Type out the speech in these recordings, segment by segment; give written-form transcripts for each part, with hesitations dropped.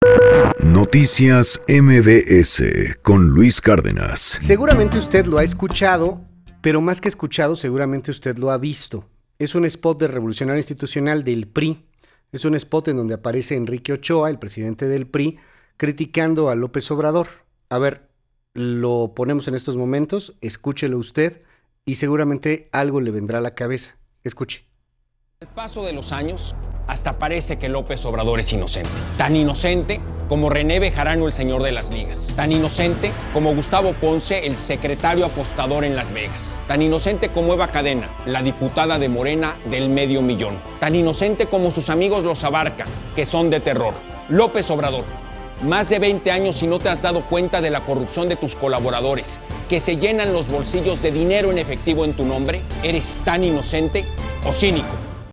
Noticias MBS con Luis Cárdenas. Seguramente usted lo ha escuchado, pero más que escuchado, seguramente usted lo ha visto. Es un spot de Revolucionario Institucional del PRI. Es un spot en donde aparece Enrique Ochoa, el presidente del PRI, criticando a López Obrador. A ver, lo ponemos en estos momentos, escúchelo usted y seguramente algo le vendrá a la cabeza. Escuche. Al paso de los años, hasta parece que López Obrador es inocente. Tan inocente como René Bejarano, el señor de las ligas. Tan inocente como Gustavo Ponce, el secretario apostador en Las Vegas. Tan inocente como Eva Cadena, la diputada de Morena del medio millón. Tan inocente como sus amigos los Abarca, que son de terror. López Obrador, más de 20 años y no te has dado cuenta de la corrupción de tus colaboradores, que se llenan los bolsillos de dinero en efectivo en tu nombre. ¿Eres tan inocente o cínico?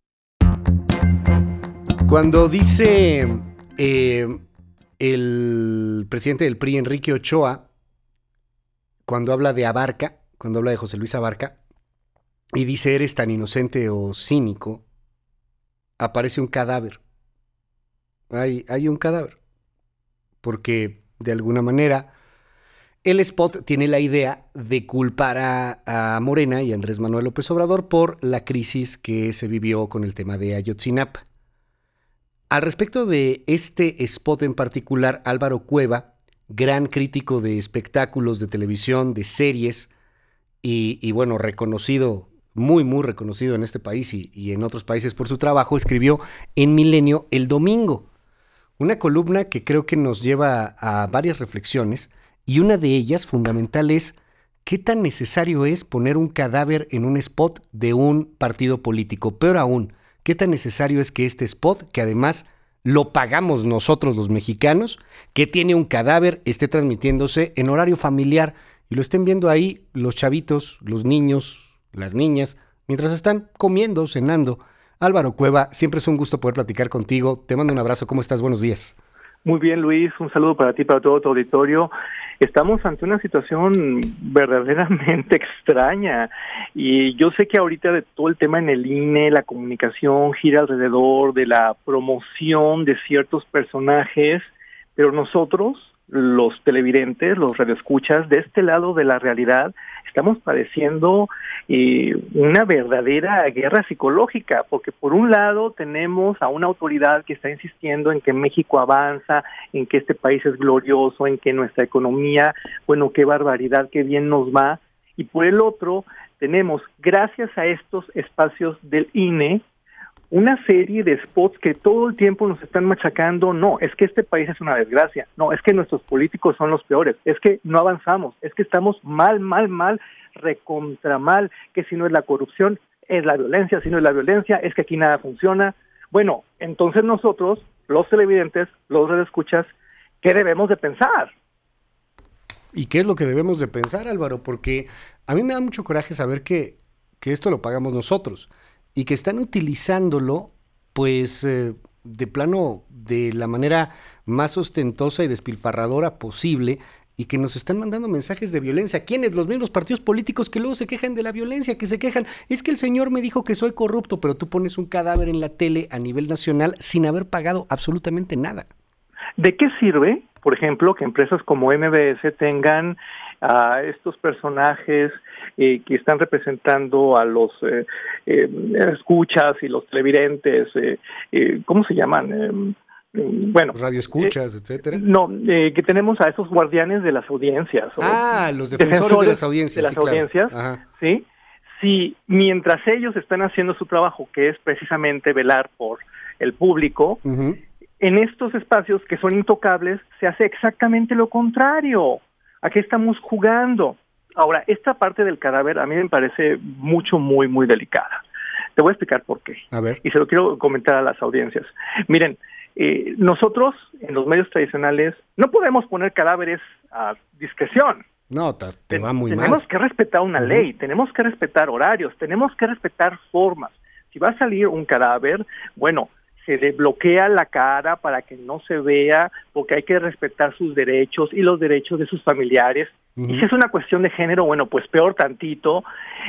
Cuando dice el presidente del PRI, Enrique Ochoa, cuando habla de Abarca, cuando habla de José Luis Abarca, y dice eres tan inocente o cínico, aparece un cadáver. Hay un cadáver. Porque, de alguna manera, el spot tiene la idea de culpar a Morena y a Andrés Manuel López Obrador por la crisis que se vivió con el tema de Ayotzinapa. Al respecto de este spot en particular, Álvaro Cueva, gran crítico de espectáculos de televisión, de series, y bueno, reconocido, muy reconocido en este país y en otros países por su trabajo, escribió en Milenio el domingo. Una columna que creo que nos lleva a varias reflexiones, y una de ellas, fundamental, es ¿qué tan necesario es poner un cadáver en un spot de un partido político? Peor aún, ¿qué tan necesario es que este spot, que además lo pagamos nosotros los mexicanos, que tiene un cadáver, esté transmitiéndose en horario familiar y lo estén viendo ahí los chavitos, los niños, las niñas, mientras están comiendo, cenando? Álvaro Cueva, siempre es un gusto poder platicar contigo. Te mando un abrazo. ¿Cómo estás? Buenos días. Muy bien, Luis. Un saludo para ti, para todo tu auditorio. Estamos ante una situación verdaderamente extraña y yo sé que ahorita de todo el tema en el INE, la comunicación gira alrededor de la promoción de ciertos personajes, pero nosotros, los televidentes, los radioescuchas, de este lado de la realidad, estamos padeciendo una verdadera guerra psicológica, porque por un lado tenemos a una autoridad que está insistiendo en que México avanza, en que este país es glorioso, en que nuestra economía, bueno, qué barbaridad, qué bien nos va, y por el otro tenemos, gracias a estos espacios del INE, una serie de spots que todo el tiempo nos están machacando. No, es que este país es una desgracia, no, es que nuestros políticos son los peores, es que no avanzamos, es que estamos mal, recontra mal, que si no es la corrupción, es la violencia, si no es la violencia, es que aquí nada funciona. Bueno, entonces nosotros, los televidentes, los radioescuchas, ¿qué debemos de pensar? ¿Y qué es lo que debemos de pensar, Álvaro? Porque a mí me da mucho coraje saber que esto lo pagamos nosotros y que están utilizándolo, pues, de plano, de la manera más ostentosa y despilfarradora posible, y que nos están mandando mensajes de violencia. ¿Quiénes? Los mismos partidos políticos que luego se quejan de la violencia, que se quejan. Es que el señor me dijo que soy corrupto, pero tú pones un cadáver en la tele a nivel nacional sin haber pagado absolutamente nada. ¿De qué sirve, por ejemplo, que empresas como MBS tengan a estos personajes que están representando a los escuchas y los televidentes, ¿cómo se llaman? Bueno, radioescuchas, etcétera. No, que tenemos a esos guardianes de las audiencias. Los defensores de las audiencias. De las audiencias, claro. ¿sí? Si mientras ellos están haciendo su trabajo, que es precisamente velar por el público, en estos espacios que son intocables, se hace exactamente lo contrario. ¿A qué estamos jugando? Ahora, esta parte del cadáver a mí me parece muy delicada. Te voy a explicar por qué. A ver. Y se lo quiero comentar a las audiencias. Miren, nosotros en los medios tradicionales no podemos poner cadáveres a discreción. No, te va muy mal. Tenemos que respetar una ley, tenemos que respetar horarios, tenemos que respetar formas. Si va a salir un cadáver, bueno, se le bloquea la cara para que no se vea, porque hay que respetar sus derechos y los derechos de sus familiares. Y si es una cuestión de género, bueno, pues peor tantito.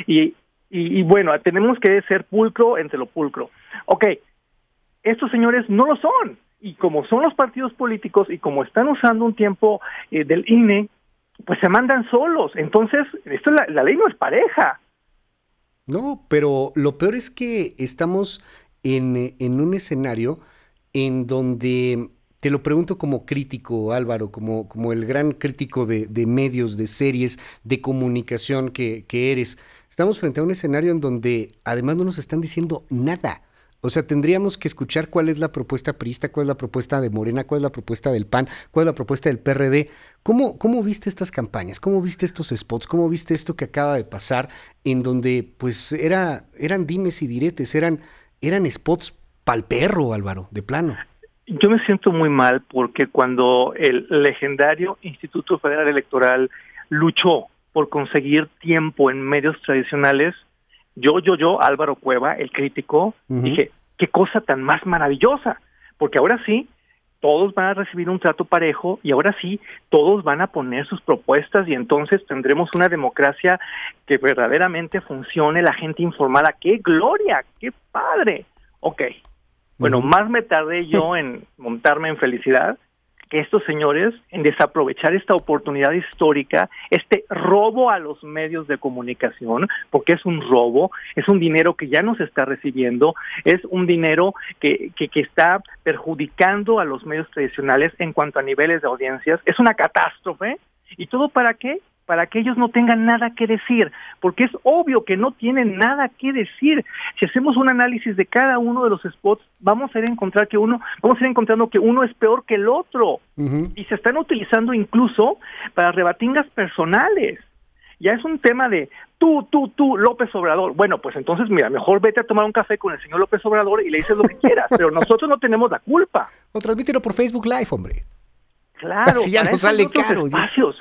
Y bueno, tenemos que ser pulcro entre lo pulcro. Ok, estos señores no lo son. y como son los partidos políticos y como están usando un tiempo del INE, pues se mandan solos. Entonces, la ley no es pareja. No, pero lo peor es que estamos en un escenario en donde, te lo pregunto como crítico, Álvaro, como el gran crítico de medios, de series, de comunicación que eres, estamos frente a un escenario en donde además no nos están diciendo nada. O sea, tendríamos que escuchar cuál es la propuesta priista, cuál es la propuesta de Morena, cuál es la propuesta del PAN, cuál es la propuesta del PRD. ¿Cómo viste estas campañas? ¿Cómo viste estos spots? ¿Cómo viste esto que acaba de pasar en donde pues eran dimes y diretes, eran spots pa'l perro, Álvaro, de plano? Yo me siento muy mal porque cuando el legendario Instituto Federal Electoral luchó por conseguir tiempo en medios tradicionales, yo, Álvaro Cueva, el crítico, dije, qué cosa tan más maravillosa, porque ahora sí, todos van a recibir un trato parejo y ahora sí, todos van a poner sus propuestas y entonces tendremos una democracia que verdaderamente funcione, la gente informada. ¡Qué gloria! ¡Qué padre! Ok, bueno, más me tardé yo en montarme en felicidad que estos señores en desaprovechar esta oportunidad histórica, este robo a los medios de comunicación, porque es un robo, es un dinero que ya no se está recibiendo, es un dinero que está perjudicando a los medios tradicionales en cuanto a niveles de audiencias, es una catástrofe. ¿Y todo para qué? Para que ellos no tengan nada que decir, porque es obvio que no tienen nada que decir. Si hacemos un análisis de cada uno de los spots, vamos a ir encontrando que uno es peor que el otro, y se están utilizando incluso para rebatingas personales. Ya es un tema de tú, López Obrador. Bueno, pues entonces, mira, mejor vete a tomar un café con el señor López Obrador y le dices lo que quieras, pero nosotros no tenemos la culpa. O transmítelo por Facebook Live, hombre. Claro, así ya no sale caro. Espacios.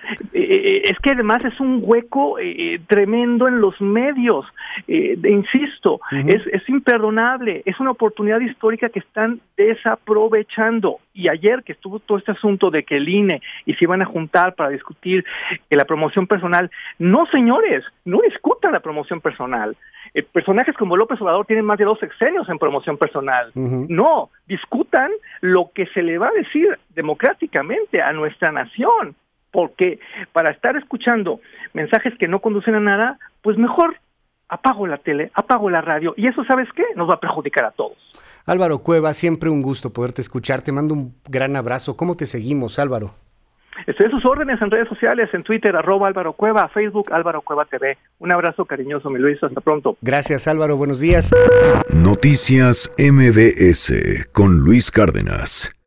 Es que además es un hueco tremendo en los medios, insisto, es imperdonable, es una oportunidad histórica que están desaprovechando. Y ayer que estuvo todo este asunto de que el INE y se iban a juntar para discutir la promoción personal, no señores, no discutan la promoción personal. Personajes como López Obrador tienen más de 2 sexenios en promoción personal. No, discutan lo que se le va a decir democráticamente a nuestra nación. Porque para estar escuchando mensajes que no conducen a nada, pues mejor apago la tele, apago la radio, y eso, ¿sabes qué? Nos va a perjudicar a todos. Álvaro Cueva, siempre un gusto poderte escuchar, te mando un gran abrazo. ¿Cómo te seguimos, Álvaro? Estoy a sus órdenes en redes sociales, en Twitter, @Álvaro Cueva, Facebook, Álvaro Cueva TV. Un abrazo cariñoso, mi Luis, hasta pronto. Gracias, Álvaro, buenos días. Noticias MBS con Luis Cárdenas.